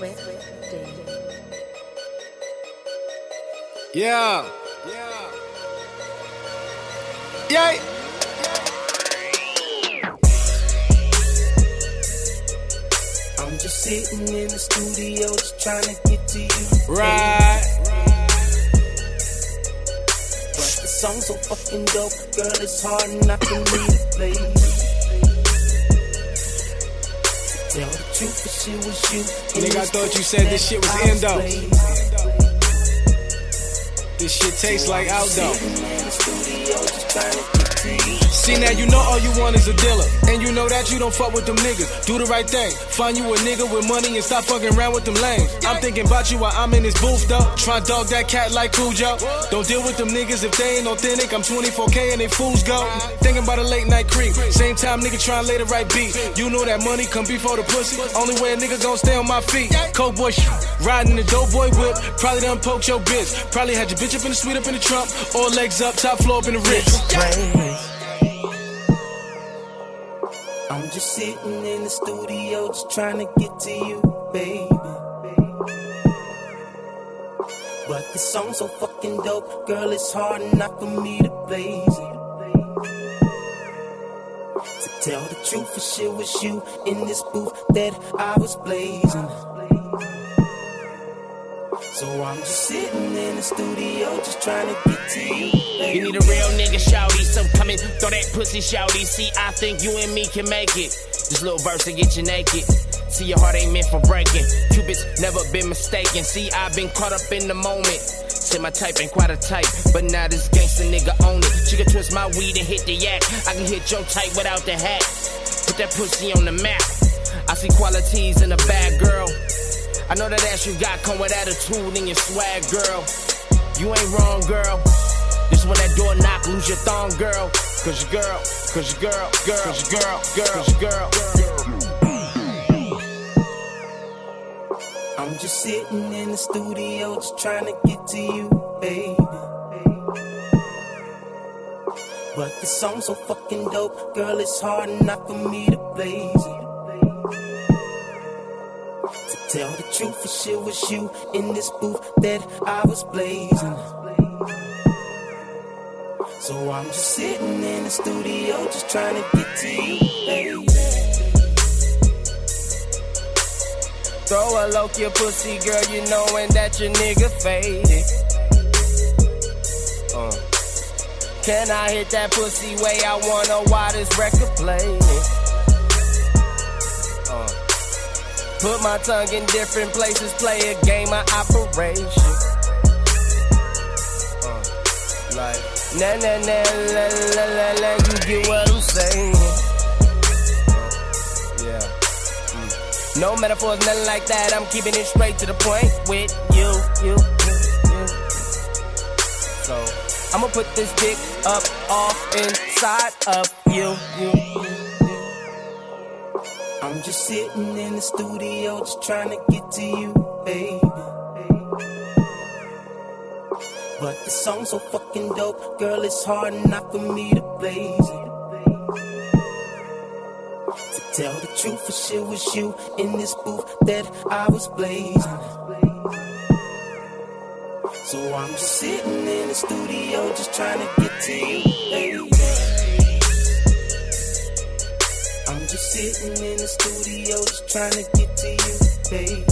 Yeah. Yay. I'm just sitting in the studio just trying to get to you. Right. But the song's so fucking dope, girl, it's hard not for me to play. Tell the truth, if she was you. Nigga, I thought you said this shit was endo. This shit tastes like outdoor. See, now you know all you want is a dealer. And you know that you don't fuck with them niggas. Do the right thing. Find you a nigga with money and stop fucking around with them lames. I'm thinking about you while I'm in this booth, though. Try dog that cat like Cujo. Don't deal with them niggas if they ain't authentic. I'm 24K and they fools go. Thinking about a late night creep. Same time nigga trying to lay the right beat. You know that money come before the pussy. Only way a nigga gon' stay on my feet. Cold boy shit. Riding in the dope boy whip. Probably done poked your bitch. Probably had your bitch up in the suite up in the trunk. Or legs up, top floor up in the Ritz. I'm just sitting in the studio just trying to get to you, baby. But the song's so fucking dope, girl, it's hard not for me to blaze it. To tell the truth, if shit was you in this booth that I was blazing. So I'm just sitting in the studio just trying to get to you, baby. You need a real nigga, shawty, so come and throw that pussy, shawty. See, I think you and me can make it. This little verse to get you naked. See, your heart ain't meant for breaking. Cupid's never been mistaken. See, I've been caught up in the moment. Say my type ain't quite a type, but now this gangsta nigga own it. She can twist my weed and hit the yak. I can hit your type without the hat. Put that pussy on the map. I see qualities in a bad girl. I know that ass you got come with attitude and your swag, girl. You ain't wrong, girl. This when that door knock, lose your thong, girl. Cause your girl, cause your girl, girl, cause your girl, girl, cause your girl. I'm just sitting in the studio just trying to get to you, baby. But the song's so fucking dope, girl, it's hard not for me to blaze it. To tell the truth, if shit was you in this booth that I was blazing. So I'm just sitting in the studio just trying to get to you, baby. Throw a loke your pussy, girl, you knowin' that your nigga faded. Can I hit that pussy way I wanna while this record playing? Put my tongue in different places, play a game of operation. Like, na na na la la la la, you get what I'm saying? Yeah. No metaphors, nothing like that. I'm keeping it straight to the point with you. So I'ma put this dick up off inside of you. I'm just sitting in the studio just trying to get to you, baby. But the song's so fucking dope, girl, it's hard not for me to blaze it. To tell the truth, if shit was you in this booth that I was blazing. So I'm just sitting in the studio just trying to get to you, baby. I'm just sitting in the studio just trying to get to you, baby.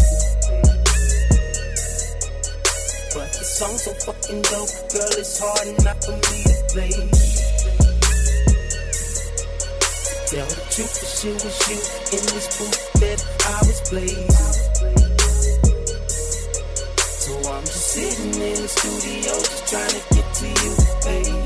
But the song's so fucking dope, girl, it's hard not for me to play. Tell the truth, if shit was you in this booth that I was blazing. So I'm just sitting in the studio just trying to get to you, baby.